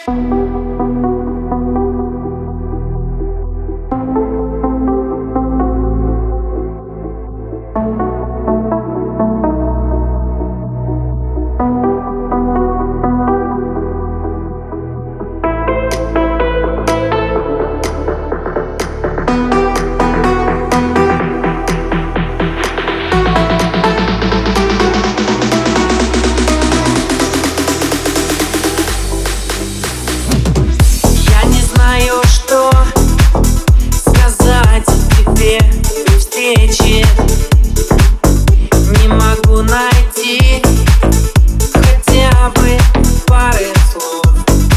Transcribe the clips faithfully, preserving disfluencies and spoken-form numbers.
Не могу найти хотя бы пары слов.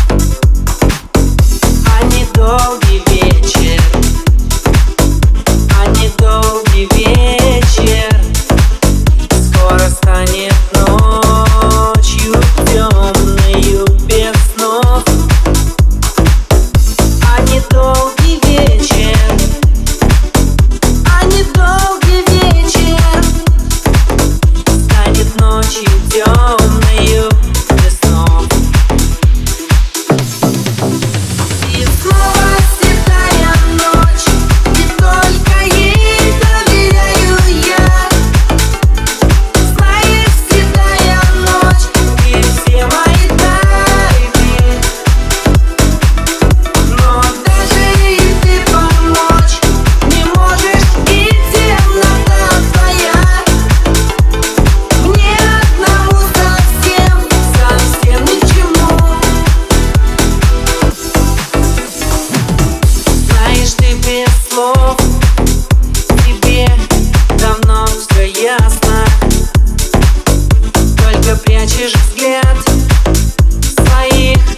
А недолгий вечер, а недолгий вечер скоро станет ночью темною без снов. А недолгий вечер, ночью темною без снов. И снова седая ночь, и только ей доверяю я. Знаешь, седая ночь, и все мои тайны, но даже и ты помочь не можешь, и темнота твоя мне тебе давно все ясно, только прячешь взгляд своих